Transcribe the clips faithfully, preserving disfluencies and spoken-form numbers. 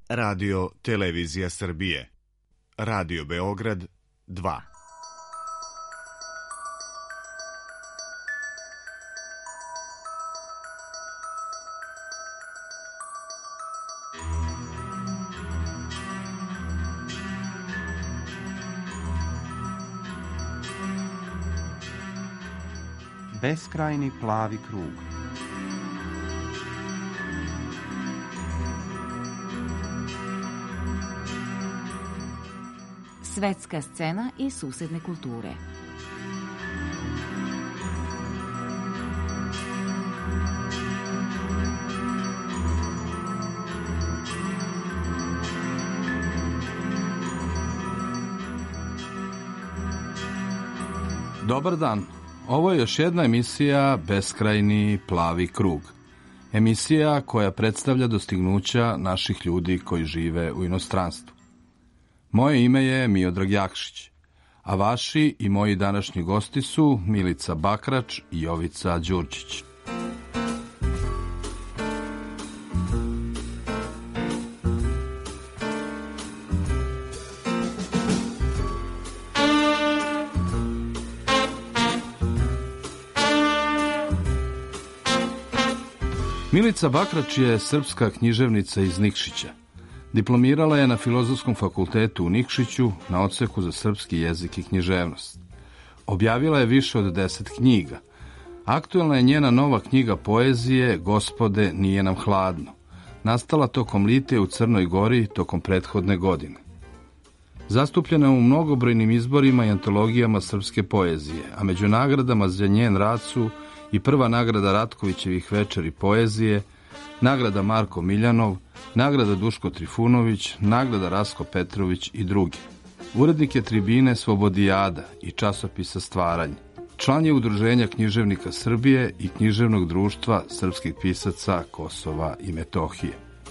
Radio Televizija Srbije. Radio Beograd dva. Beskrajni plavi krug. Svetska scena i susedne kulture. Dobar dan. Ovo je još jedna emisija Beskrajni plavi krug. Emisija koja predstavlja dostignuća naših ljudi koji žive u inostranstvu. Moje ime je Miodrag Jakšić, a vaši i moji današnji gosti su Milica Bakrač i Jovica Đurđić. Milica Bakrač je srpska književnica iz Nikšića. Diplomirala je na Filozofskom fakultetu u Nikšiću na odseku za srpski jezik i književnost. Objavila je više od deset knjiga. Aktuelna je njena nova knjiga poezije Gospode, nije nam hladno, nastala tokom Litije u Crnoj Gori tokom prethodne godine. Zastupljena je u mnogobrojnim izborima i antologijama srpske poezije, a među nagradama za njen rad su i prva nagrada Ratkovićevih večeri poezije, nagrada Marko Miljanov, nagrada Duško Trifunović, nagrada Rasko Petrović i drugi. Urednik je Tribine Slobodijada i časopisa Stvaranje. Član je Udruženja književnika Srbije i Književnog društva srpskih pisaca Kosova i Metohije.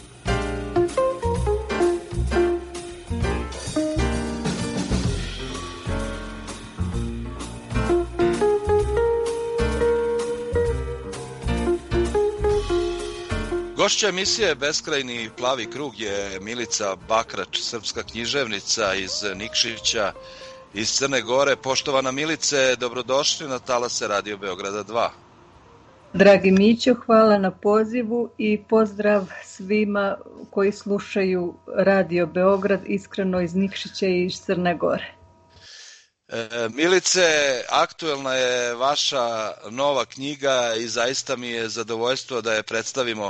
Gošća emisije Beskrajni plavi krug je Milica Bakrač, srpska književnica iz Nikšića, iz Crne Gore. Poštovana Milice, dobrodošli na talase Radio Beograda dva. Dragi Mićo, hvala na pozivu i pozdrav svima koji slušaju Radio Beograd, iskreno iz Nikšića i iz Crne Gore. E, Milice, aktuelna je vaša nova knjiga i zaista mi je zadovoljstvo da je predstavimo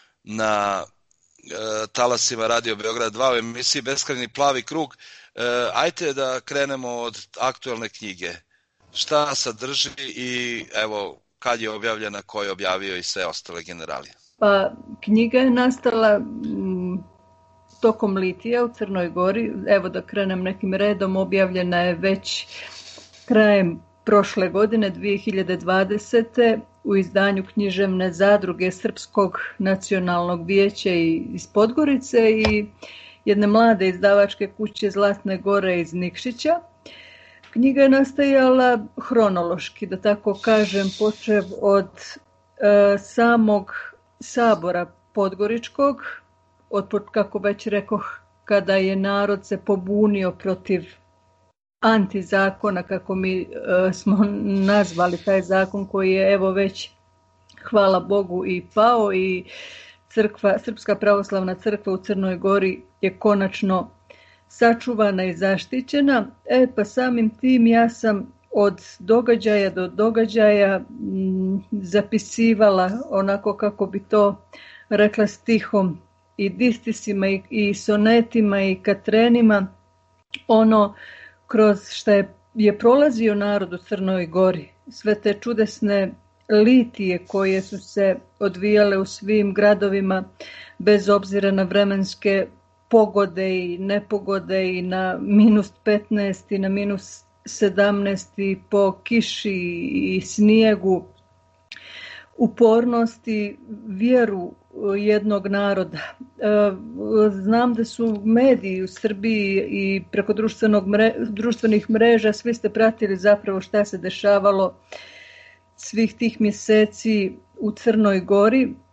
na e, talasima Radio Beograd dva u emisiji Beskrajni plavi krug. E, ajte da krenemo od aktuelne knjige. Šta sadrži i evo kad je objavljena, ko je objavio i sve ostale generalije? Pa, knjiga je nastala m, tokom Litija u Crnoj Gori. Evo da krenem nekim redom, objavljena je već krajem prošle godine, dvije hiljade dvadesete. u izdanju književne zadruge Srpskog nacionalnog vijeća iz Podgorice i jedne mlade izdavačke kuće Zlatne Gore iz Nikšića. Knjiga je nastajala hronološki, da tako kažem, počev od e, samog sabora Podgoričkog, od, kako već rekoh, kada je narod se pobunio protiv antizakona, kako mi e, smo nazvali taj zakon koji je evo već, hvala Bogu, i pao i crkva, Srpska pravoslavna crkva u Crnoj Gori je konačno sačuvana i zaštićena. E pa samim tim ja sam od događaja do događaja m, zapisivala onako kako bi to rekla stihom i distisima i, i sonetima i katrenima ono kroz što je, je prolazio narod u Crnoj Gori. Sve te čudesne litije koje su se odvijale u svim gradovima bez obzira na vremenske pogode i nepogode i na minus petnaest i na minus sedamnaest i po kiši i snijegu, upornosti, vjeru jednog naroda. Znam da su mediji u Srbiji i preko društvenog mre, društvenih mreža svi ste pratili zapravo šta se dešavalo svih tih mjeseci u Crnoj Gori.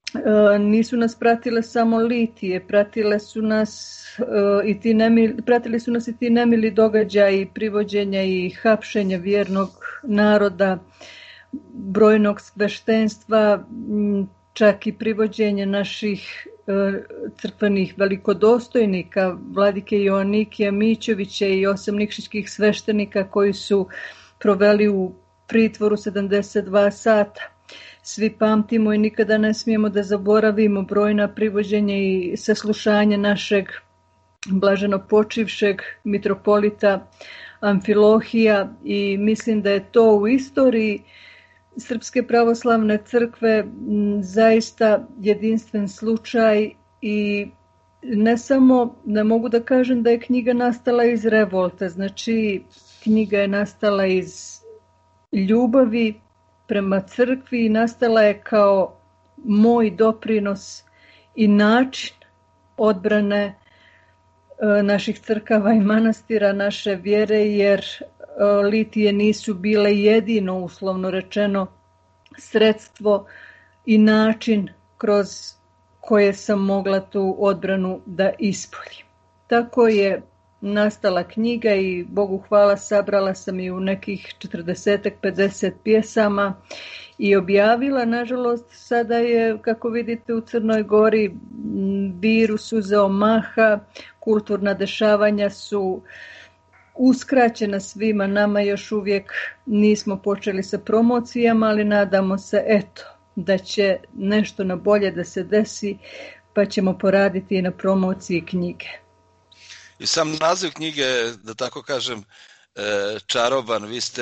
nisu nas pratile samo litije, pratile su nas i ti nemili, pratili su nas i ti nemili događaji privođenja i hapšenja vjernog naroda, brojnog sveštenstva, čak i privođenje naših crkvenih velikodostojnika, vladike Joanikija Mićovića i osam nikšićkih sveštenika koji su proveli u pritvoru sedamdeset dva sata. Svi pamtimo i nikada ne smijemo da zaboravimo brojna privođenja i saslušanja našeg blaženo počivšeg mitropolita Amfilohija i mislim da je to u istoriji Srpske pravoslavne crkve zaista jedinstven slučaj i ne samo, ne mogu da kažem da je knjiga nastala iz revolta, znači knjiga je nastala iz ljubavi prema crkvi i nastala je kao moj doprinos i način odbrane naših crkava i manastira, naše vjere, jer litije nisu bile jedino, uslovno rečeno, sredstvo i način kroz koje sam mogla tu odbranu da ispoljim. Tako je nastala knjiga i Bogu hvala sabrala sam i u nekih četrdeset pedeset pjesama i objavila. Nažalost, sada je, kako vidite, u Crnoj Gori virus uzeo maha, kulturna dešavanja su uskraćena svima nama, još uvijek nismo počeli sa promocijama, ali nadamo se, eto, da će nešto na bolje da se desi, pa ćemo poraditi i na promociji knjige. I sam naziv knjige, da tako kažem, čaroban. Vi ste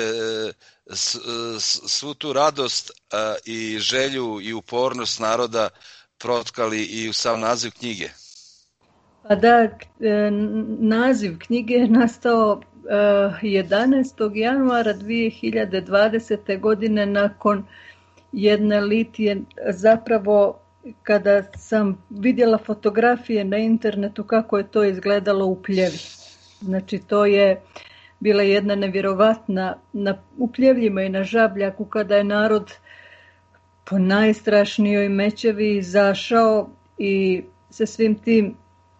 svu tu radost i želju i upornost naroda protkali i u sam naziv knjige. Pa da, naziv knjige je nastao jedanaestog januara dvije hiljade dvadesete. godine nakon jedne litije, zapravo kada sam vidjela fotografije na internetu kako je to izgledalo u Pljevi. Znači to je bila jedna nevjerovatna, na, u Pljevljima i na Žabljaku, kada je narod po najstrašnijoj Mećevi izašao i sa svim tim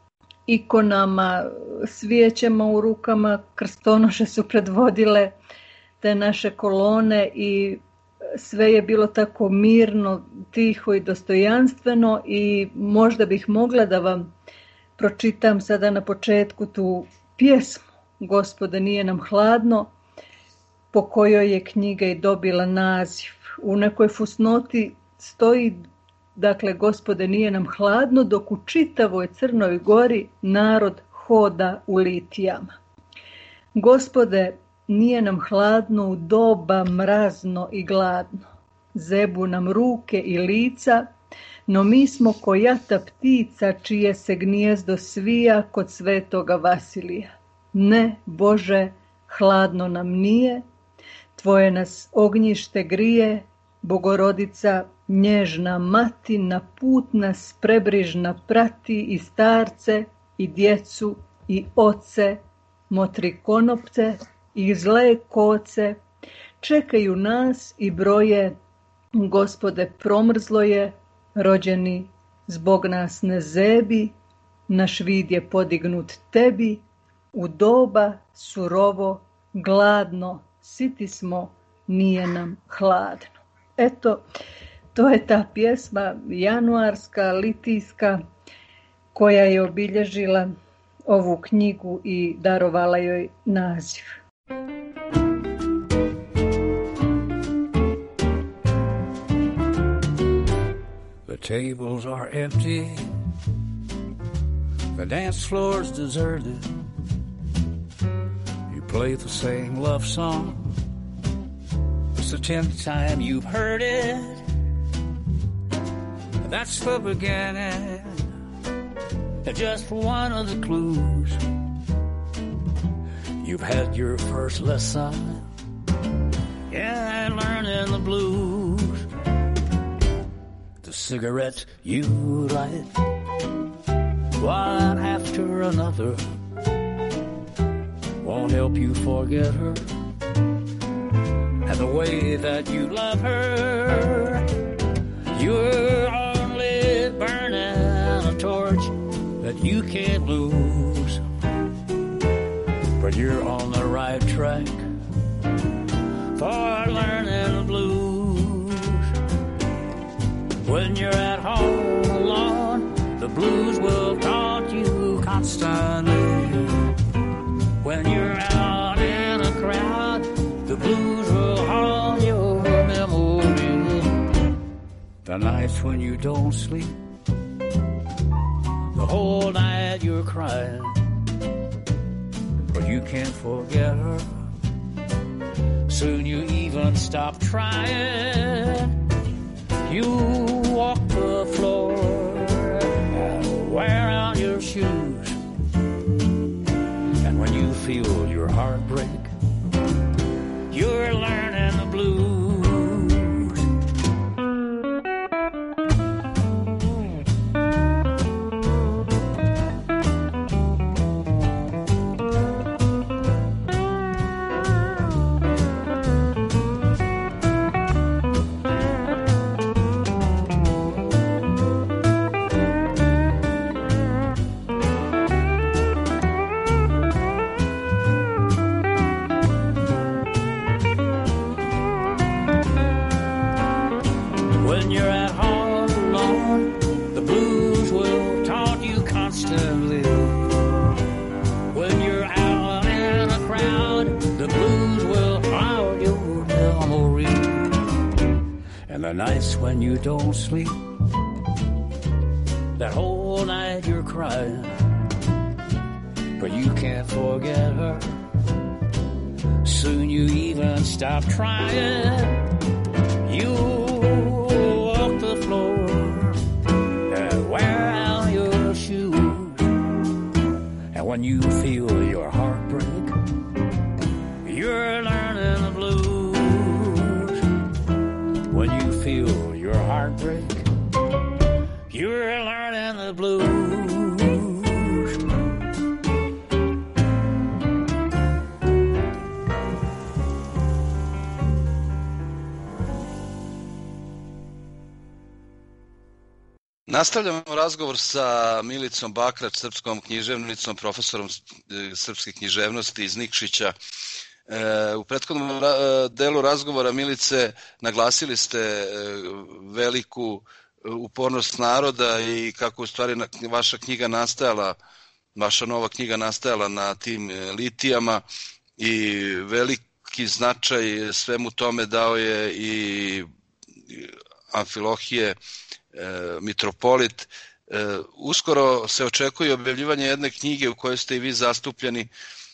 ikonama, svijećama u rukama, krstonoše su predvodile te naše kolone i sve je bilo tako mirno, tiho i dostojanstveno i možda bih mogla da vam pročitam sada na početku tu pjesmu Gospode, nije nam hladno, po kojoj je knjiga i dobila naziv. U nekoj fusnoti stoji, dakle, Gospode, nije nam hladno, dok u čitavoj Crnoj Gori narod hoda u litijama. Gospode, nije nam hladno u doba mrazno i gladno. Zebu nam ruke i lica, no mi smo ko jata ptica čije se gnijezdo svija kod svetoga Vasilija. Ne, Bože, hladno nam nije, Tvoje nas ognjište grije, Bogorodica nježna mati na put nas prebrižna prati i starce i djecu i oce, motri konopce i zle koce, čekaju nas i broje, Gospode, promrzlo je, rođeni zbog nas ne zebi, naš vid je podignut tebi, u doba surovo, gladno, siti smo, nije nam hladno. Eto, to je ta pjesma januarska, litijska, koja je obilježila ovu knjigu i darovala joj naziv. The tables are empty, the dance floor's deserted. You play the same love song, it's the tenth time you've heard it. That's the beginning, just one of the clues. You've had your first lesson, yeah, and learning the blues. The cigarette you light, one after another, won't help you forget her, and the way that you love her. You're only you can't lose. But you're on the right track for learning the blues. When you're at home alone, the blues will taunt you constantly. When you're out in a crowd, the blues will haunt your memory. The nights when you don't sleep, the whole night you're crying, but you can't forget her. Soon you even stop trying. You walk the floor and wear out your shoes. And when you feel your heart break, you're learning the blues. The nights when you don't sleep, that whole night you're crying, but you can't forget her. Soon you even stop trying. You walk the floor and wear out your shoes. And when you feel your heart break, you're learning the blues. When you feel your heart break, you're learning the blues. Nastavljamo razgovor sa Milicom Bakrač, srpskom književnicom, profesorom srpske književnosti iz Nikšića. U prethodnom delu razgovora, Milice, naglasili ste veliku upornost naroda i kako u stvari vaša knjiga nastajala, vaša nova knjiga nastajala na tim litijama i veliki značaj svemu tome dao je i Amfilohije, mitropolit. Uskoro se očekuje objavljivanje jedne knjige u kojoj ste i vi zastupljeni,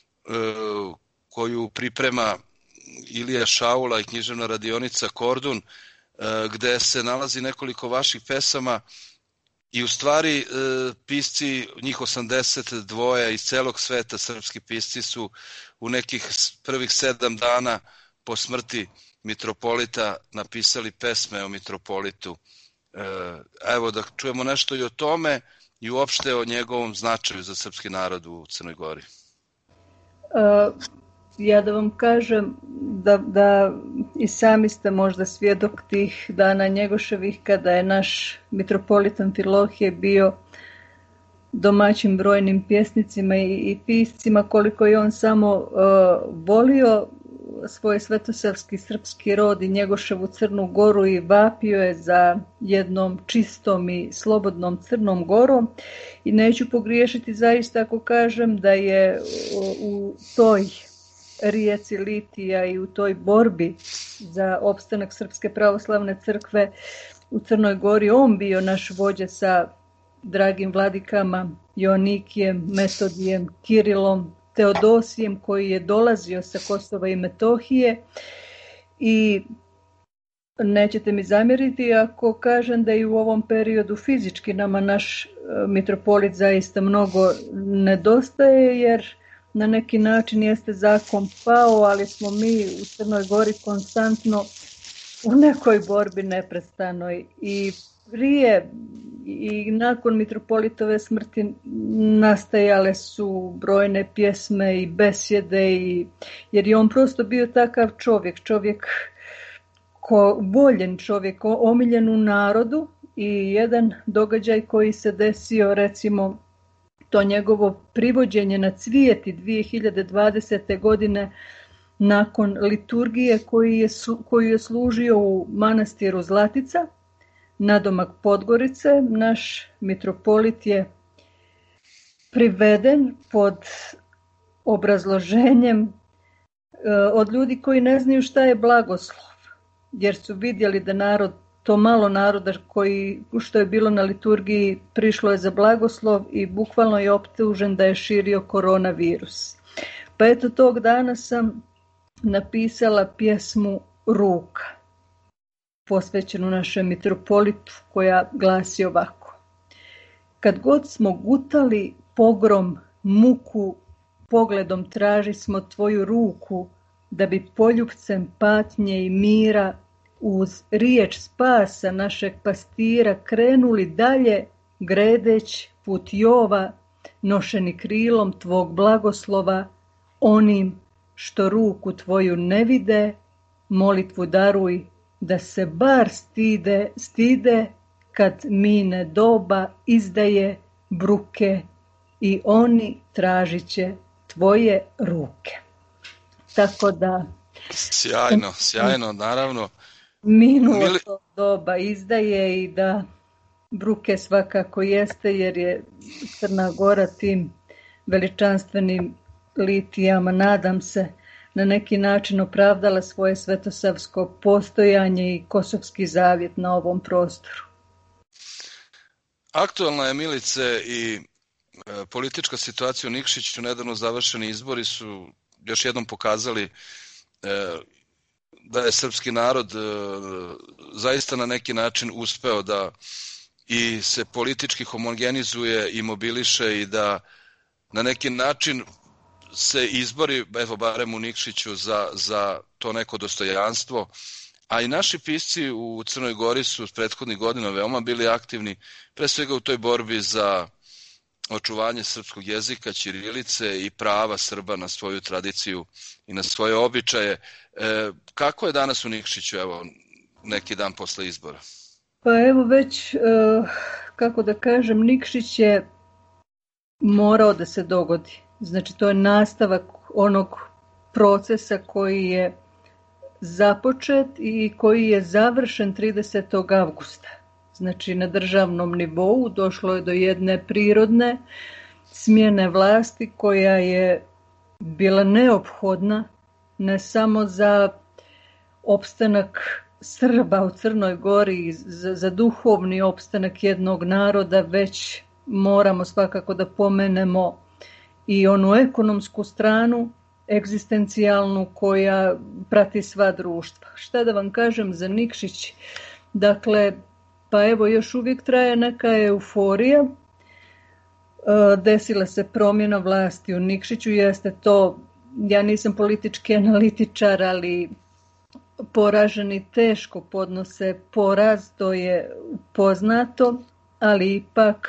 koju priprema Ilija Šaula i književna radionica Kordun, gde se nalazi nekoliko vaših pesama i u stvari pisci, njih osamdeset dva iz celog sveta, srpski pisci su u nekih prvih sedam dana po smrti mitropolita napisali pesme o mitropolitu. Evo da čujemo nešto i o tome i uopšte o njegovom značaju za srpski narod u Crnoj Gori. Uh... Ja da vam kažem da, da i sami ste možda svjedok tih dana Njegoševih kada je naš mitropolit Amfilohije bio domaćim brojnim pjesnicima i, i piscima, koliko je on samo uh, volio svoj svetosavski srpski rod i Njegoševu Crnu Goru i vapio je za jednom čistom i slobodnom Crnom Gorom. I neću pogriješiti zaista ako kažem da je u, u toj rijeci litija i u toj borbi za opstanak Srpske pravoslavne crkve u Crnoj Gori on bio naš vođa sa dragim vladikama Joanikijem, Metodijem, Kirilom, Teodosijem koji je dolazio sa Kosova i Metohije. I nećete mi zamjeriti ako kažem da i u ovom periodu fizički nama naš mitropolit zaista mnogo nedostaje, jer na neki način jeste zakon pao, ali smo mi u Crnoj Gori konstantno u nekoj borbi neprestanoj. I prije i nakon mitropolitove smrti nastajale su brojne pjesme i besjede, i, jer je on prosto bio takav čovjek, čovjek ko, voljen čovjek, omiljen u narodu. I jedan događaj koji se desio recimo to njegovo privođenje na cvijeti dvije hiljade dvadesete. godine nakon liturgije koju je, koju je služio u manastiru Zlatica, nadomak Podgorice, naš mitropolit je priveden pod obrazloženjem od ljudi koji ne znaju šta je blagoslov, jer su vidjeli da narod, to malo naroda koji, što je bilo na liturgiji, prišlo je za blagoslov i bukvalno je optužen da je širio koronavirus. Pa eto, tog dana sam napisala pjesmu Ruka, posvećenu našem mitropolitu, koja glasi ovako. Kad god smo gutali pogrom, muku, pogledom traži smo tvoju ruku, da bi poljupcem patnje i mira uz riječ spasa našeg pastira krenuli dalje, gredeć put Jova, nošeni krilom tvog blagoslova, onim što ruku tvoju ne vide, molitvu daruj da se bar stide, stide kad mine doba izdaje bruke i oni tražit će tvoje ruke. Tako da... Sjajno, sjajno, naravno. Minulo Mili... to doba izdaje i da bruke svakako jeste, jer je Crna Gora tim veličanstvenim litijama, nadam se, na neki način opravdala svoje svetosavsko postojanje i kosovski zavjet na ovom prostoru. Aktualna je, Milice, i e, politička situacija u Nikšiću. Nedavno završeni izbori su još jednom pokazali e, da je srpski narod e, zaista na neki način uspeo da i se politički homogenizuje i mobiliše i da na neki način se izbori, evo barem u Nikšiću, za, za to neko dostojanstvo. A i naši pisci u Crnoj Gori su prethodnih godina veoma bili aktivni, pre svega u toj borbi za očuvanje srpskog jezika, ćirilice i prava Srba na svoju tradiciju i na svoje običaje. E, kako je danas u Nikšiću, evo, neki dan posle izbora? Pa evo već, kako da kažem, Nikšić je morao da se dogodi. Znači, to je nastavak onog procesa koji je započet i koji je završen tridesetog avgusta. Znači, na državnom nivou došlo je do jedne prirodne smjene vlasti koja je bila neophodna ne samo za opstanak Srba u Crnoj Gori, za, za duhovni opstanak jednog naroda, već moramo svakako da pomenemo i onu ekonomsku stranu, egzistencijalnu, koja prati sva društva. Šta da vam kažem za Nikšić? Dakle, pa evo, još uvijek traje neka euforija. Desila se promjena vlasti u Nikšiću, jeste to, ja nisam politički analitičar, ali poraženi teško podnose poraz, to je poznato, ali ipak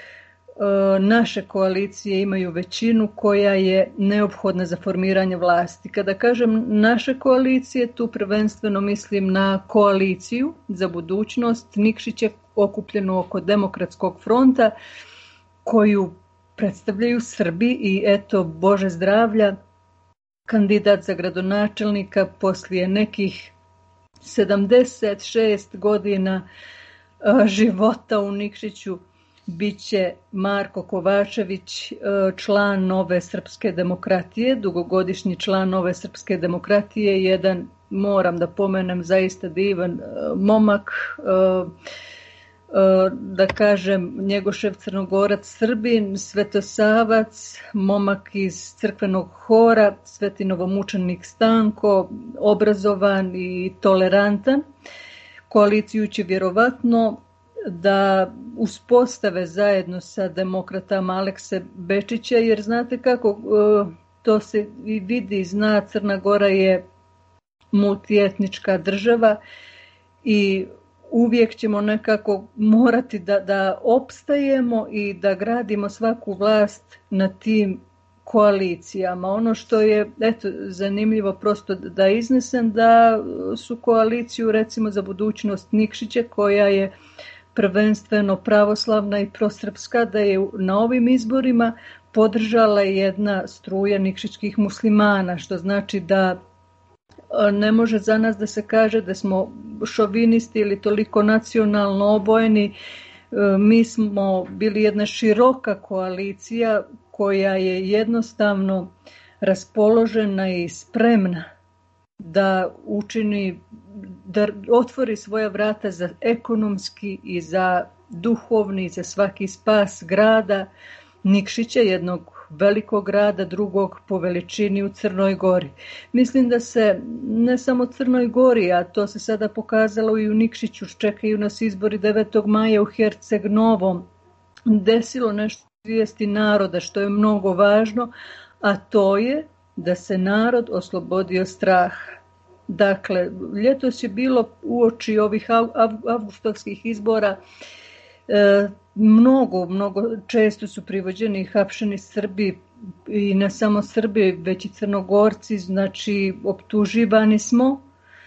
naše koalicije imaju većinu koja je neophodna za formiranje vlasti. Kada kažem naše koalicije, tu prvenstveno mislim na koaliciju za budućnost. Nikšić je okupljeno oko Demokratskog fronta, koju predstavljaju Srbi i eto, Bože zdravlja, kandidat za gradonačelnika poslije nekih sedamdeset šest godina života u Nikšiću biće Marko Kovačević, član Nove srpske demokratije, dugogodišnji član Nove srpske demokratije, jedan, moram da pomenem, zaista divan momak, da kažem, Njegošev Crnogorac Srbin, svetosavac, momak iz crkvenog hora, Svetinovomučenik Stanko, obrazovan i tolerantan. Koaliciju će vjerovatno da uspostave zajedno sa demokratama Alekse Bečića, jer znate kako, to se i vidi, zna, Crna Gora je multietnička država i uvijek ćemo nekako morati da, da opstajemo i da gradimo svaku vlast na tim koalicijama. Ono što je, eto, zanimljivo prosto da iznesem, da su koaliciju recimo za budućnost Nikšića, koja je prvenstveno pravoslavna i prosrpska, da je na ovim izborima podržala jedna struja nikšićkih muslimana, što znači da ne može za nas da se kaže da smo šovinisti ili toliko nacionalno obojeni. Mi smo bili jedna široka koalicija koja je jednostavno raspoložena i spremna da učini, da otvori svoja vrata za ekonomski i za duhovni i za svaki spas grada Nikšića, jednog velikog grada, drugog po veličini u Crnoj Gori. Mislim da se ne samo Crnoj Gori, a to se sada pokazalo i u Nikšiću, čekaju nas izbori devetog maja u Herceg Novom, desilo nešto svijesti naroda, što je mnogo važno, a to je da se narod oslobodio straha. Dakle, ljetos je bilo uoči ovih avgustovskih izbora, e, mnogo, mnogo često su privođeni i hapšeni Srbi, i ne samo Srbi, već i Crnogorci, znači optuživani smo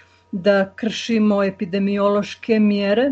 da kršimo epidemiološke mjere,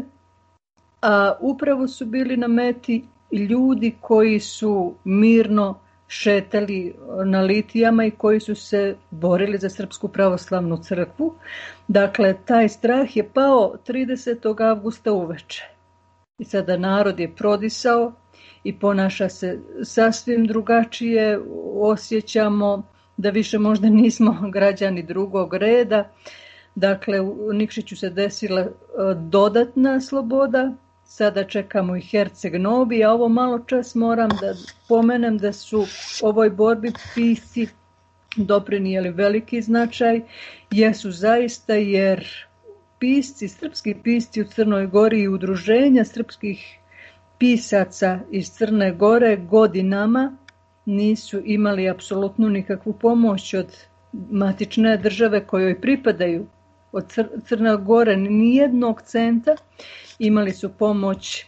a upravo su bili na meti ljudi koji su mirno šetali na litijama i koji su se borili za Srpsku pravoslavnu crkvu. Dakle, taj strah je pao tridesetog avgusta uveče. I sada narod je prodisao i ponaša se sasvim drugačije, osjećamo da više možda nismo građani drugog reda. Dakle, u Nikšiću se desila dodatna sloboda, sada čekamo i Herceg Novi, a ovo malo čas moram da pomenem da su ovoj borbi pisci doprinijeli veliki značaj, jesu zaista, jer pisci, srpski pisci u Crnoj Gori i udruženja srpskih pisaca iz Crne Gore godinama nisu imali apsolutno nikakvu pomoć od matične države kojoj pripadaju, od Crne Gore nijednog centa. Imali su pomoć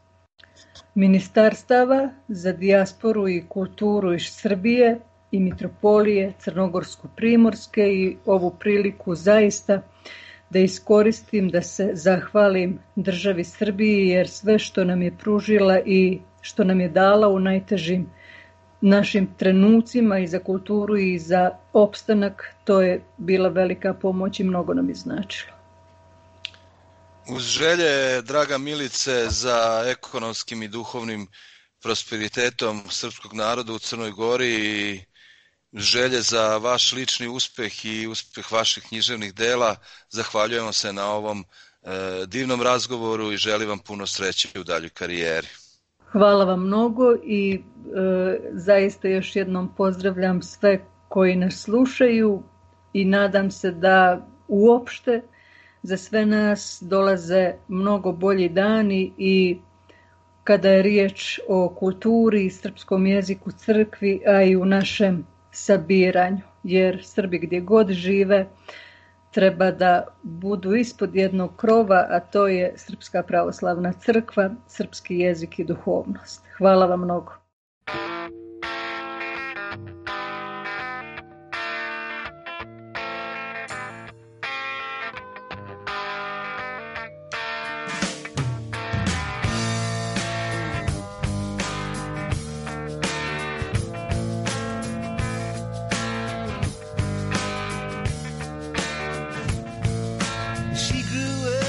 ministarstava za dijasporu i kulturu iz Srbije i mitropolije Crnogorsko-primorske, i ovu priliku zaista da iskoristim da se zahvalim državi Srbiji, jer sve što nam je pružila i što nam je dala u najtežim našim trenucima i za kulturu i za opstanak, to je bila velika pomoć i mnogo nam je značilo. Uz želje, draga Milice, za ekonomskim i duhovnim prosperitetom srpskog naroda u Crnoj Gori i želje za vaš lični uspeh i uspeh vaših književnih dela, zahvaljujemo se na ovom e, divnom razgovoru i želim vam puno sreće u daljoj karijeri. Hvala vam mnogo i e, zaista još jednom pozdravljam sve koji nas slušaju i nadam se da uopšte za sve nas dolaze mnogo bolji dani, i kada je riječ o kulturi, srpskom jeziku, crkvi, a i u našem sabiranju, jer Srbi gdje god žive treba da budu ispod jednog krova, a to je Srpska pravoslavna crkva, srpski jezik i duhovnost. Hvala vam mnogo.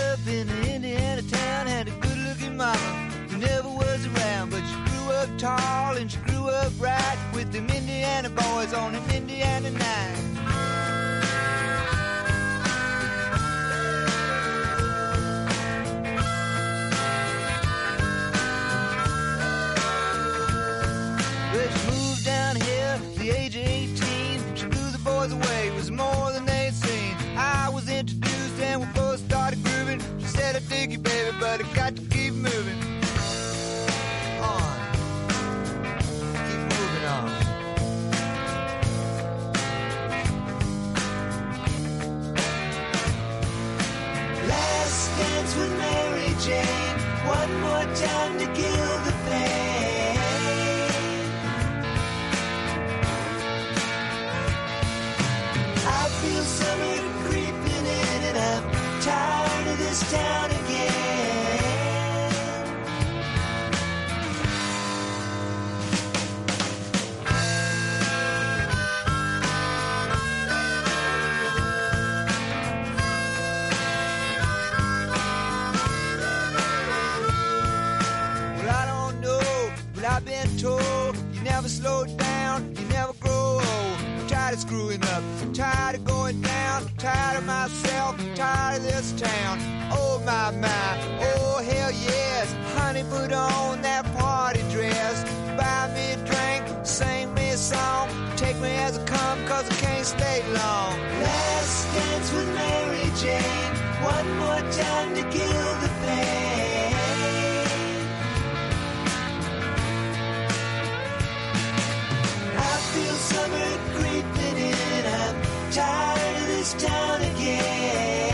Tall never slow down, you never grow old. I'm tired of screwing up, tired of going down, tired of myself, tired of this town. Oh my, my, oh hell yes. Honey, put on that party dress. Buy me a drink, sing me a song. Take me as I come, cause I can't stay long. Last dance with Mary Jane. One more time to kill the pain. I feel summer creeping in. I'm tired of this town again.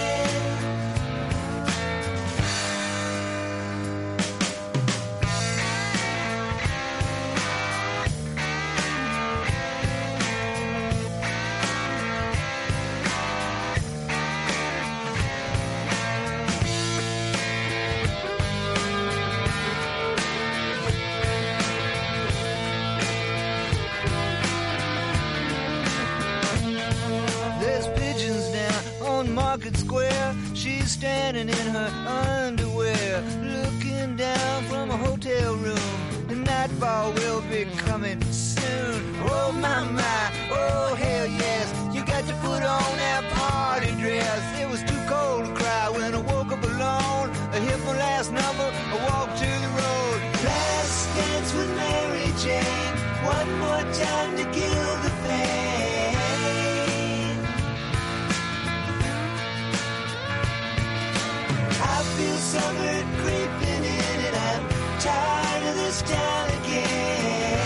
Market Square, she's standing in her underwear, looking down from a hotel room. The nightfall will be coming soon. Oh my my, oh hell yes. You got to put on that party dress. It was too cold to cry when I woke up alone. I hit my last number, I walked to the road. Last dance with Mary Jane. One more time to kill the pain. I feel summer creeping in and I'm tired of this town again.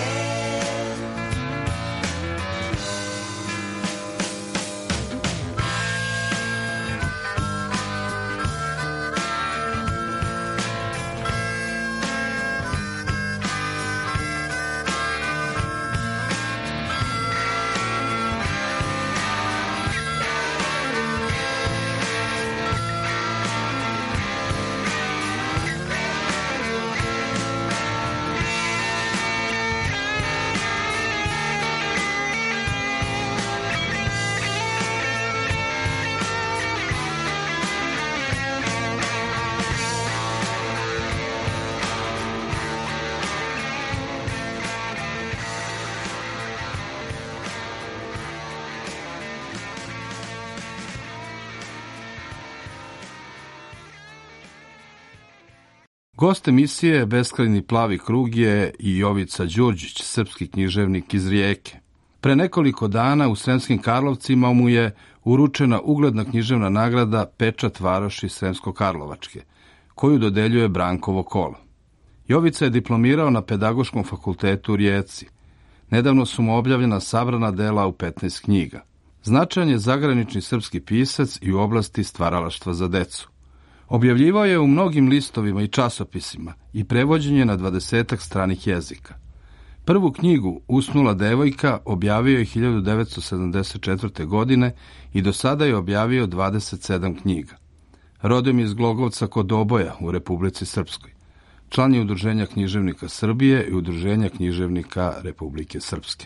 Gost emisije Beskrajni plavi krug je i Jovica Đurđić, srpski književnik iz Rijeke. Pre nekoliko dana u Sremskim Karlovcima mu je uručena ugledna književna nagrada Pečat varoši Sremsko-Karlovačke, koju dodeljuje Brankovo kolo. Jovica je diplomirao na Pedagoškom fakultetu u Rijeci. Nedavno su mu objavljena sabrana dela u petnaest knjiga. Značajan je zagranični srpski pisac i u oblasti stvaralaštva za decu. Objavljivao je u mnogim listovima i časopisima i prevođen je na dvadesetak stranih jezika. Prvu knjigu Usnula devojka objavio je hiljadu devetsto sedamdeset četvrte. godine i do sada je objavio dvadeset sedam knjiga. Rodom je iz Glogovca kod Oboja u Republici Srpskoj. Član je Udruženja književnika Srbije i Udruženja književnika Republike Srpske.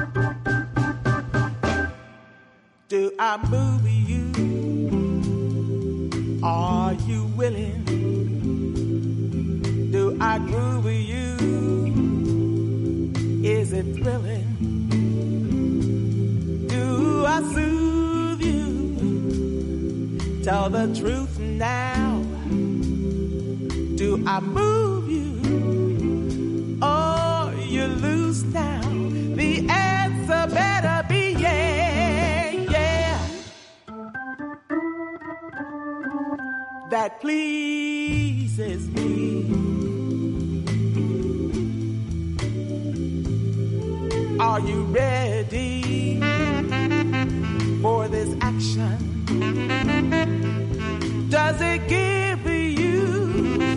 Do I move you? Are you willing? Do I groove you? Is it thrilling? Do I soothe you? Tell the truth now. Do I move you? Or you lose now? The answer better be yeah, yeah. That pleases me. Are you ready for this action? Does it give you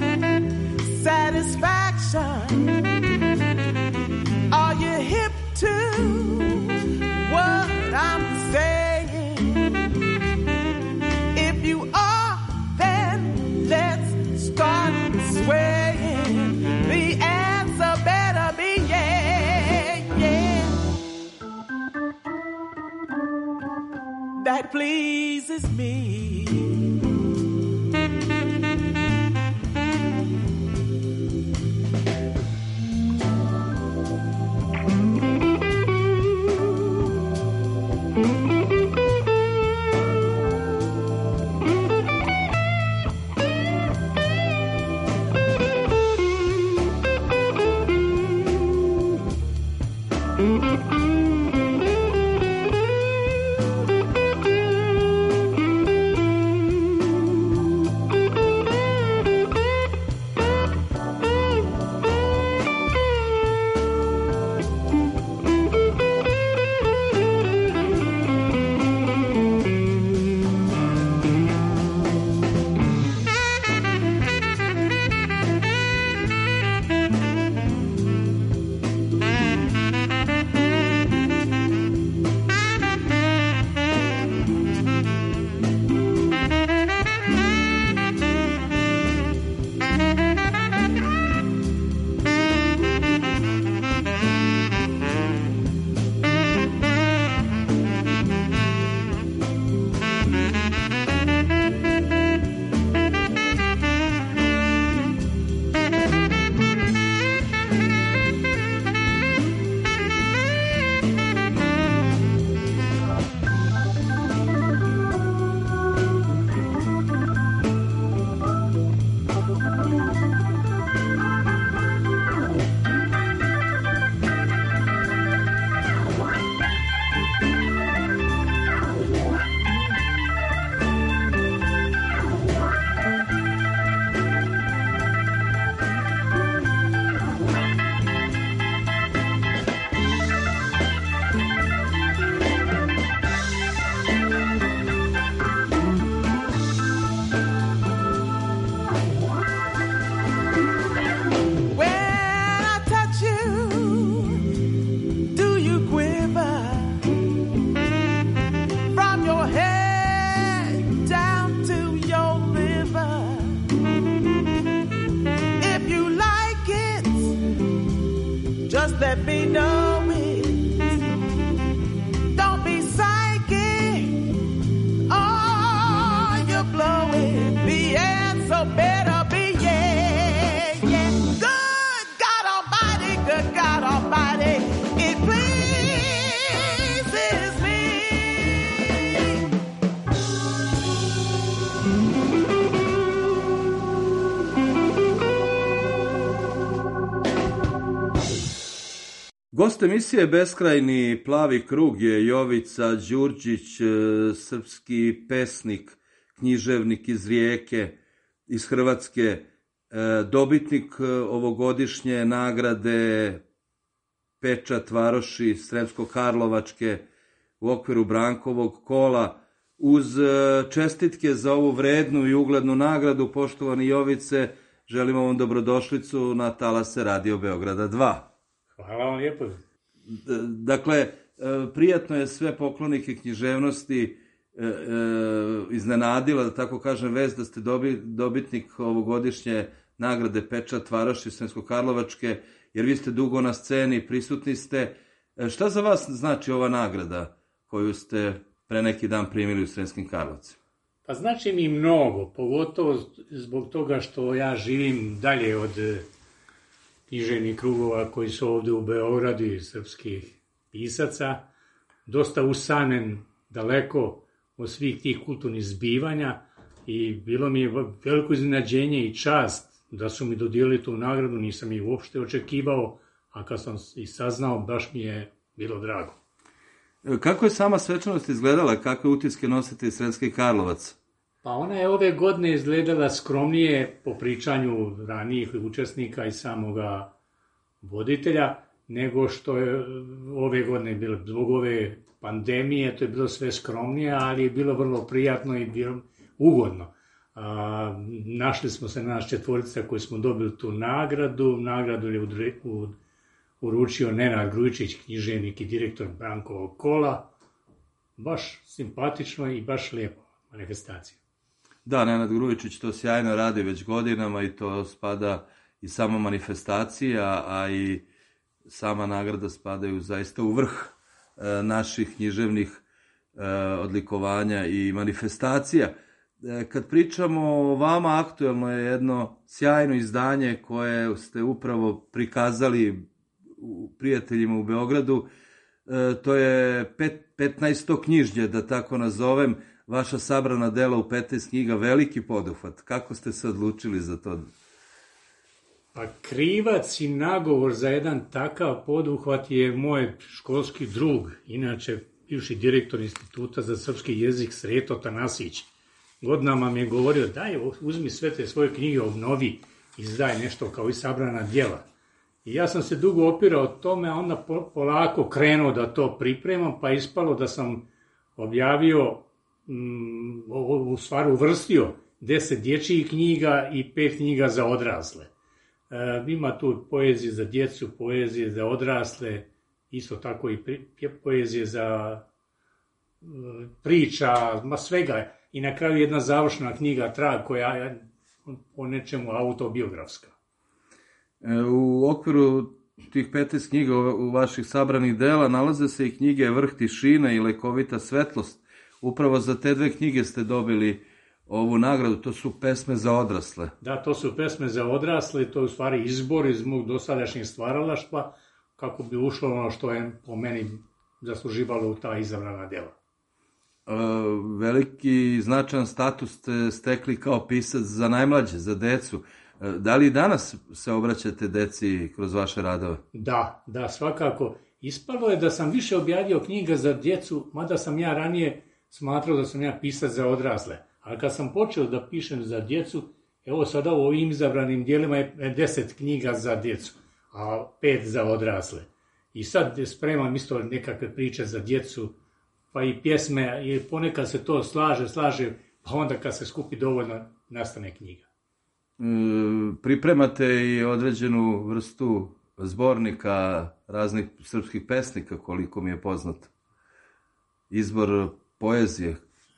satisfaction? Are you hip to what I'm saying? If you are, then let's start swaying. The answer better be yeah, yeah. That pleases me. let me know it. Don't be psychic. Oh, you're blowing the answer better be yeah, yeah. Good God Almighty, good God Almighty, it pleases me. Gost emisije Beskrajni plavi krug je Jovica Đurđić, srpski pesnik, književnik iz Rijeke, iz Hrvatske, dobitnik ovogodišnje nagrade Pečat varoši Sremsko-Karlovačke u okviru Brankovog kola. Uz čestitke za ovu vrednu i uglednu nagradu, poštovani Jovice, želimo vam dobrodošlicu na talase Radio Beograda dva. Hvala vam lijepo. Dakle, prijatno je sve poklonike književnosti iznenadila, da tako kažem, vest da ste dobitnik ovogodišnje nagrade Pečat varoši Sremsko-Karlovačke, jer vi ste dugo na sceni, prisutni ste. Šta za vas znači ova nagrada koju ste pre neki dan primili u Sremskim Karlovcima? Pa znači mi mnogo, pogotovo zbog toga što ja živim dalje od književnih krugova koji su ovde u Beogradu i srpskih pisaca, dosta usamljen daleko od svih tih kulturnih zbivanja i bilo mi je veliko iznenađenje i čast da su mi dodijelili tu nagradu, nisam ih uopšte očekivao, a kad sam i saznao, baš mi je bilo drago. Kako je sama svečanost izgledala? Kakve utiske nosite iz Sremskih Karlovaca? Pa ona je ove godine izgledala skromnije po pričanju ranijih učesnika i samoga voditelja, nego što je ove godine bilo. Zbog ove pandemije to je bilo sve skromnije, ali je bilo vrlo prijatno i bilo ugodno. A, našli smo se naš četvorica koji smo dobili tu nagradu. Nagradu je uručio Nenad Grujičić, književnik i direktor Brankovog kola. Baš simpatično i baš lijepo manifestacija. Da, Nenad Grujičić to sjajno radi već godinama i to spada i sama manifestacija, a i sama nagrada spadaju zaista u vrh e, naših književnih e, odlikovanja i manifestacija. E, kad pričamo o vama, aktuelno je jedno sjajno izdanje koje ste upravo prikazali u prijateljima u Beogradu. E, to je pet, petnaesto knjižnje, da tako nazovem, vaša sabrana dela u petnaest knjiga, veliki poduhvat. Kako ste se odlučili za to? Pa krivac i nagovor za jedan takav poduhvat je moj školski drug, inače bivši direktor Instituta za srpski jezik Sreto Tanasić. Godinama mi je govorio, daj, uzmi sve te svoje knjige, obnovi, izdaj nešto kao i sabrana djela. I ja sam se dugo opirao tome, a onda polako krenuo da to pripremam, pa ispalo da sam objavio, mm, u stvari uvrstio deset dječjih knjiga i pet knjiga za odrasle. E, ima tu poezije za djecu, poezije za odrasle, isto tako i pri, poezije za e, priča, ma svega. I na kraju jedna završna knjiga Trag koja je po nečemu autobiografska. E, u okviru tih petnaest knjiga u vaših sabranih dela nalaze se i knjige Vrh tišine i Lekovita svetlost. Upravo za te dve knjige ste dobili ovu nagradu, to su pesme za odrasle. Da, to su pesme za odrasle, to je u stvari izbor iz mog dosadašnjeg stvaralaštva, kako bi ušlo ono što je po meni zasluživalo u ta izabrana dela. E, veliki značajan status ste stekli kao pisac za najmlađe, za decu. E, da li i danas se obraćate deci kroz vaše radove? Da, da, svakako. Ispalo je da sam više objavio knjiga za djecu, mada sam ja ranije smatrao da sam ja pisac za odrasle. Ali kad sam počeo da pišem za djecu, evo sada u ovim izabranim dijelima je deset knjiga za djecu, a pet za odrasle. I sad spremam isto nekakve priče za djecu, pa i pjesme, i ponekad se to slaže, slaže, pa onda kad se skupi dovoljno, nastane knjiga. E, pripremate i određenu vrstu zbornika raznih srpskih pesnika, koliko mi je poznato. Izbor poezije.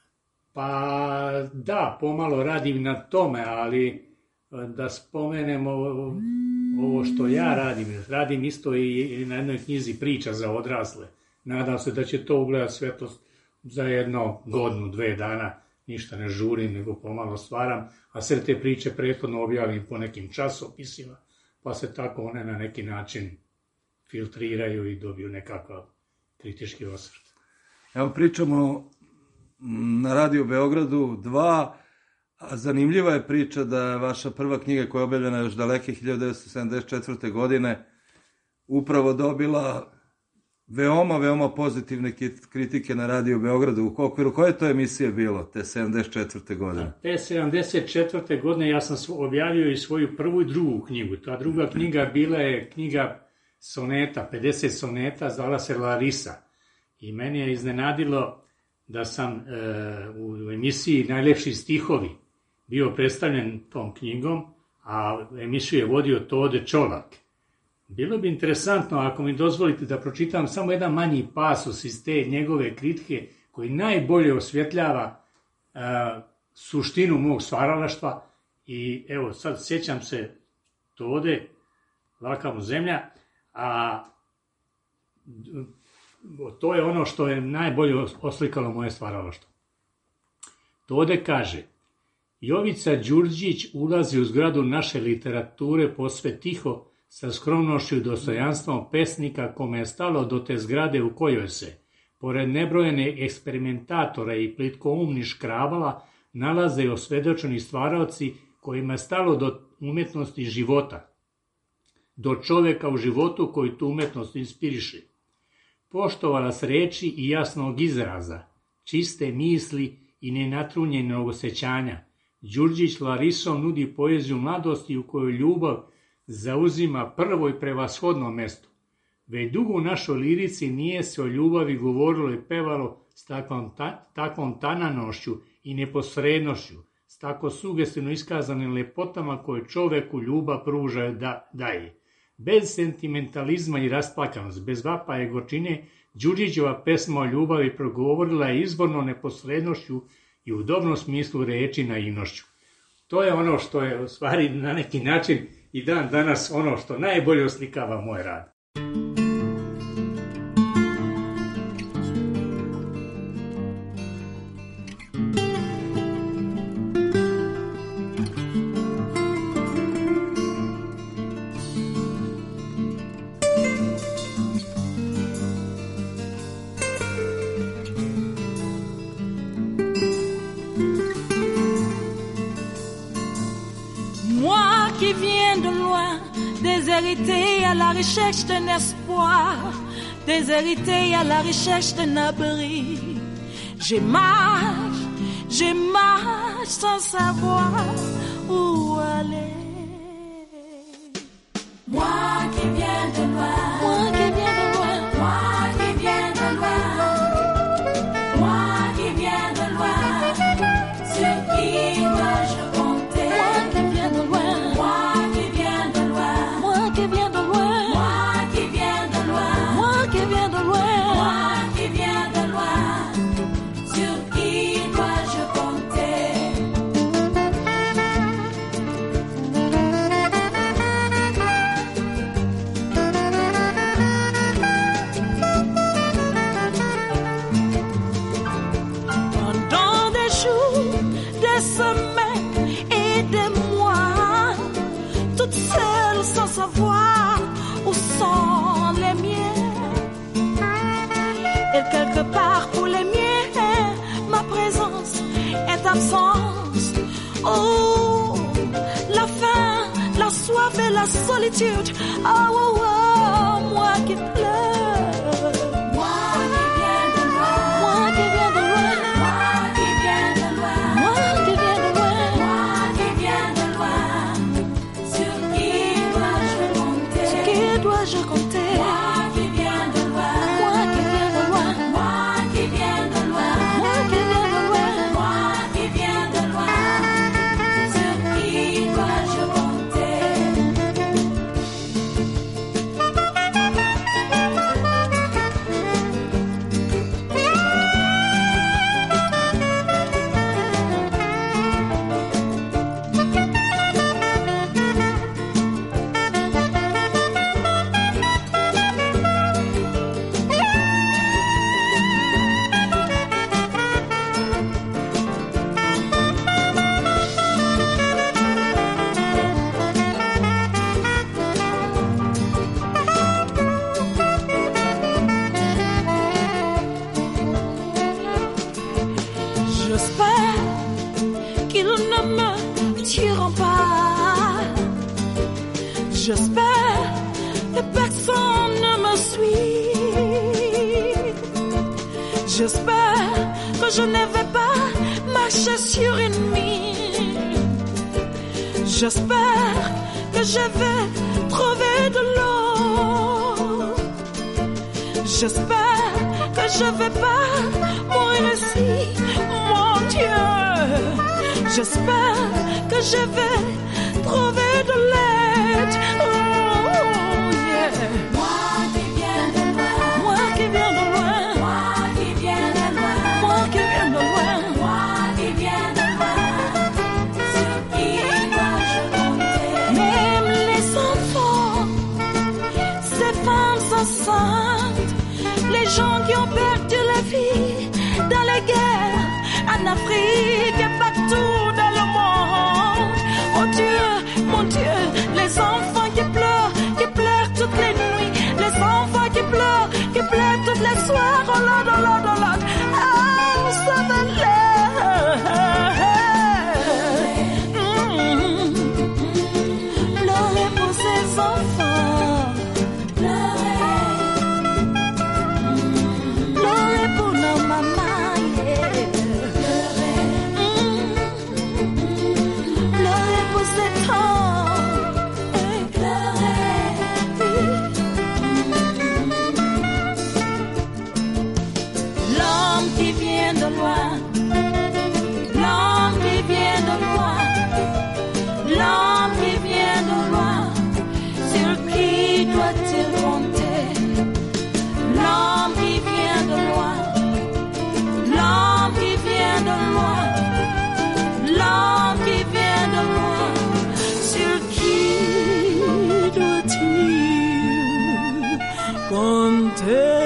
Pa da, pomalo radim na tome, ali da spomenemo ovo što ja radim. Radim isto i na jednoj knjizi priča za odrasle. Nadam se da će to ugledati svetlost za jedno godinu, dve dana. Ništa ne žurim, nego pomalo stvaram, a sve te priče prethodno objavim po nekim časopisima, pa se tako one na neki način filtriraju i dobiju nekakav kritički osvrt. Evo pričamo na Radio Beogradu dva, a zanimljiva je priča da je vaša prva knjiga koja je objavljena još daleke hiljadu devetsto sedamdeset četvrte. godine upravo dobila veoma, veoma pozitivne kritike na Radio Beogradu. U okviru koje to emisije bilo te sedamdeset četvrte. godine? Te sedamdeset četvrte. godine ja sam objavio i svoju prvu i drugu knjigu. Ta druga knjiga bila je knjiga soneta, pedeset soneta, zvala se Larisa. I meni je iznenadilo da sam e, u emisiji Najlepši stihovi bio predstavljen tom knjigom, a emisiju je vodio Tode Čolak. Bilo bi interesantno ako mi dozvolite da pročitam samo jedan manji pasus iz te njegove kritike koji najbolje osvjetljava e, suštinu mog stvaralaštva. I evo sad sjećam se Tode, laka mu zemlja, a to je ono što je najbolje oslikalo moje stvaralaštvo. Tode kaže: Jovica Đurđić ulazi u zgradu naše literature posve tiho, sa skromnošću i dostojanstvom pesnika kome je stalo do te zgrade u kojoj se, pored nebrojene eksperimentatora i plitkoumnih škrabala, nalaze i osvedočeni stvaraoci kojima je stalo do umetnosti života, do čoveka u životu koji tu umetnost inspiriše. Poštovala s reči i jasnog izraza, čiste misli i nenatrunjenog osjećanja, Đurđić Larisom nudi poeziju mladosti u kojoj ljubav zauzima prvo i prevashodno mesto. Već dugo u našoj lirici nije se o ljubavi govorilo i pevalo s takvom, ta, takvom tananošću i neposrednošću, s tako sugestivno iskazanim lepotama koje čoveku ljubav pruža da daje. Bez sentimentalizma i rasplakanost, bez vapaje gorčine, Đurđićeva pesma o ljubavi progovorila je izborno neposrednošću i u dobrom smislu reči naivnošću. To je ono što je u stvari na neki način i dan danas ono što najbolje oslikava moj rad. Moi qui viens de loin, déshérité à la recherche d'un espoir, déshérité à la recherche d'un abri. Je marche, je marche sans savoir où aller. Moi qui viens de loin, moi qui viens de loin, moi qui viens de loin, moi qui viens de loin, sur qui dois-je compter? Moi qui viens de loin, moi qui viens de loin, moi qui viens de loin, moi qui viens de loin, moi qui viens de loin, moi qui viens de loin, sur qui dois-je compter? Semaines et des mois, toutes seules sans savoir où sont les miens. Et quelque part pour les miens, ma présence est absence. Oh, la faim, la soif et la solitude. Oh, oh, oh, moi qui pleure. Moi qui viens de loin, moi qui viens de loin, moi qui viens de loin. Je comptais. Moi qui viens de loin, moi qui viens de loin, moi qui viens de loin, moi qui viens de loin, moi qui viens de loin, sur qui dois-je compter? J'espère qu'ils ne me tueront pas. J'espère que personne ne me suit. J'espère que je ne vais pas marcher sur une mine. J'espère que je vais trouver de l'eau. J'espère que je vais pas mourir ici, mon Dieu. J'espère que je vais trouver de l'aide. Oh, yeah. Moi qui viens de loin, moi qui viens de loin, moi qui viens de loin, moi qui viens de loin, moi qui viens de loin, sur qui dois-je compter? Même les enfants, ces femmes enceintes, les gens qui ont perdu la vie dans les guerres, en Afrique et partout dans le monde. Oh Dieu, mon Dieu, les enfants qui pleurent, qui pleurent toutes les nuits, les enfants qui pleurent, qui pleurent tous les soirs. Oh Lord, oh Lord, oh Lord, oh, sauve-les. Mm. Pleurez pour ces enfants. Pleurez pour nos mamans, yeah. Pleurez pour ces temps. Hey, pleurez. L'homme qui vient de loin, l'homme qui vient de loin, l'homme qui vient de loin, sur qui doit-il compter? L'homme qui vient de loin, l'homme qui vient de loin, l'homme qui vient de loin, sur qui doit-il compter?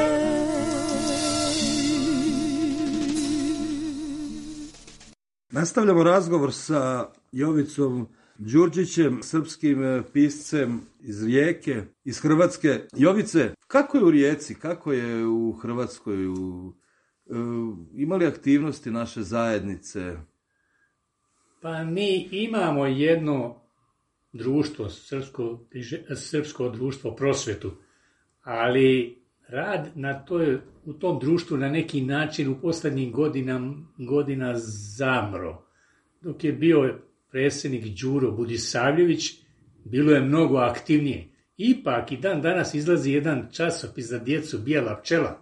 Nastavljamo razgovor sa Jovicom Đurđićem, srpskim piscem iz Rijeke, iz Hrvatske. Jovice, kako je u Rijeci, kako je u Hrvatskoj, u, e, ima li aktivnosti naše zajednice? Pa mi imamo jedno društvo, srpsko, srpsko društvo prosvetu, ali rad na toj, u tom društvu na neki način u poslednjih godina, godina zamro. Dok je bio predsjednik Đuro Budisavljević, bilo je mnogo aktivnije. Ipak i dan danas izlazi jedan časopis za djecu Bijela pčela,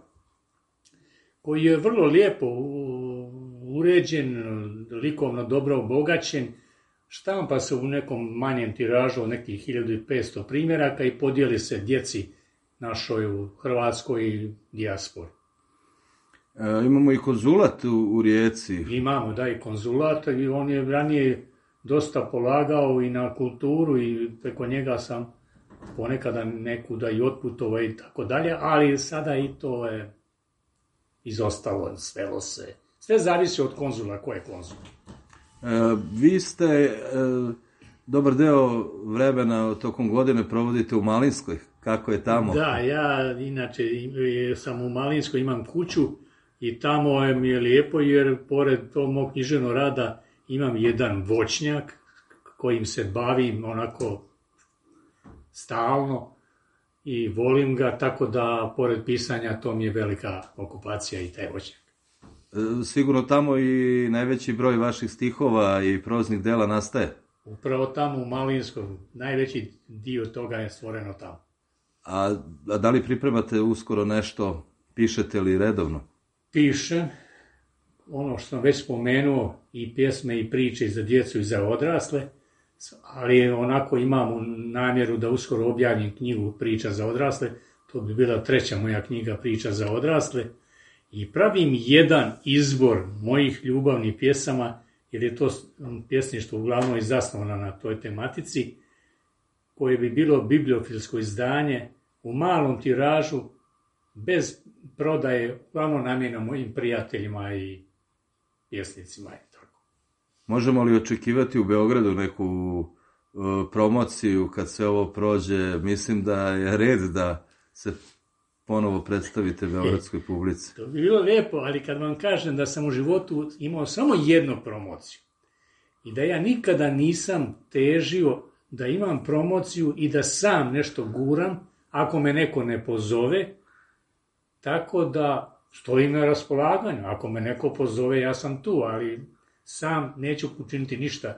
koji je vrlo lijepo uređen, likovno dobro obogaćen, štampa se u nekom manjem tiražu od nekih hiljadu petsto primjeraka i podijeli se djeci našoj u Hrvatskoj dijaspori. E, imamo i konzulat u, u Rijeci. Imamo, da, i konzulat, i on je ranije dosta polagao i na kulturu i preko njega sam ponekada nekuda i otputovao i tako dalje, ali sada i to je izostalo, svelo se. Sve zavisi od konzula, ko je konzul. E, vi ste e, dobar deo vremena tokom godine provodite u Malinskoj. Kako je tamo? Da, ja inače sam u Malinskoj, imam kuću i tamo mi je lijepo jer pored tog mog književnog rada imam jedan voćnjak kojim se bavim onako stalno i volim ga, tako da pored pisanja to mi je velika okupacija i taj voćnjak. Sigurno tamo i najveći broj vaših stihova i proznih dela nastaje? Upravo tamo u Malinskom, najveći dio toga je stvoreno tamo. A, a da li pripremate uskoro nešto, pišete li redovno? Pišem, ono što sam već spomenuo, i pjesme i priče za djecu i za odrasle, ali onako imam namjeru da uskoro objavim knjigu Priča za odrasle, to bi bila treća moja knjiga Priča za odrasle, i pravim jedan izbor mojih ljubavnih pjesama, jer je to pjesništvo uglavnom i zasnovano na toj tematici, koje bi bilo bibliofilsko izdanje u malom tiražu, bez prodaje, uglavnom namjena mojim prijateljima i pjesnicima i tako. Možemo li očekivati u Beogradu neku uh, promociju kad sve ovo prođe? Mislim da je red da se ponovo predstavite beogradskoj publici. To bi bilo lijepo, ali kad vam kažem da sam u životu imao samo jednu promociju i da ja nikada nisam težio da imam promociju i da sam nešto guram ako me neko ne pozove, tako da stojim na raspolaganju. Ako me neko pozove, ja sam tu, ali sam neću učiniti ništa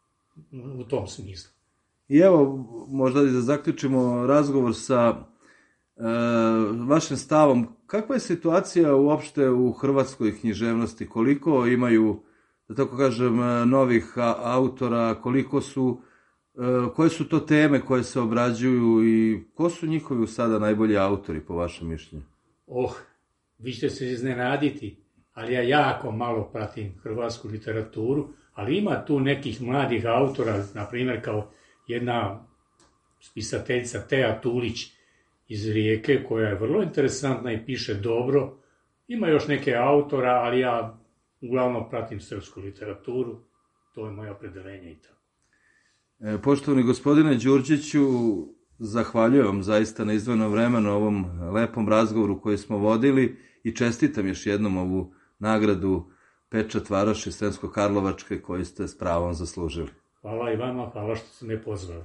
u tom smislu. I evo, možda da zaključimo razgovor sa e, vašim stavom. Kakva je situacija uopšte u hrvatskoj književnosti? Koliko imaju, da tako kažem, novih autora, koliko su, e, koje su to teme koje se obrađuju i ko su njihovi sada najbolji autori, po vašem mišljenju? Oh, vi ćete se iznenaditi, ali ja jako malo pratim hrvatsku literaturu, ali ima tu nekih mladih autora, na primjer kao jedna spisateljica Teja Tulić iz Rijeke, koja je vrlo interesantna i piše dobro. Ima još neke autora, ali ja uglavnom pratim srpsku literaturu, to je moje opredeljenje i tako. E, poštovani gospodine Đurđiću, zahvaljujem vam zaista na izdvojenom vremenu ovom lepom razgovoru koji smo vodili i čestitam još jednom ovu nagradu Pečat Varoši Sremsko-Karlovačke koju ste s pravom zaslužili. Hvala i vama, hvala što ste me pozvali.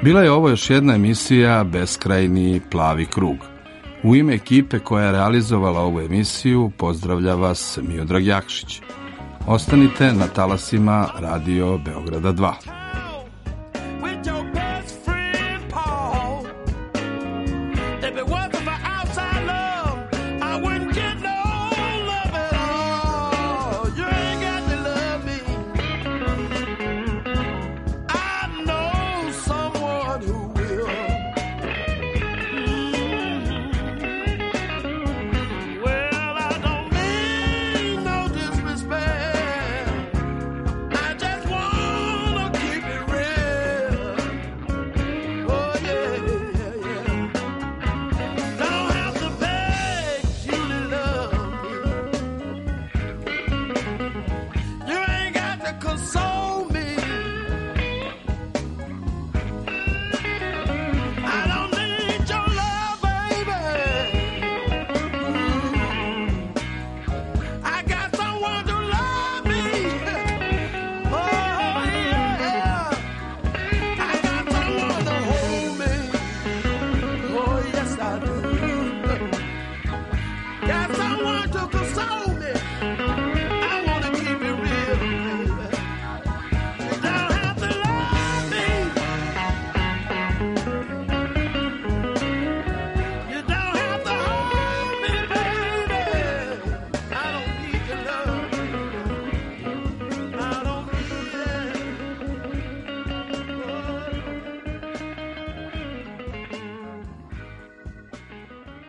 Bila je ovo još jedna emisija Beskrajni plavi krug. U ime ekipe koja je realizovala ovu emisiju pozdravlja vas Miodrag Jakšić. Ostanite na talasima Radio Beograda dva. With your best friend Paul. There was a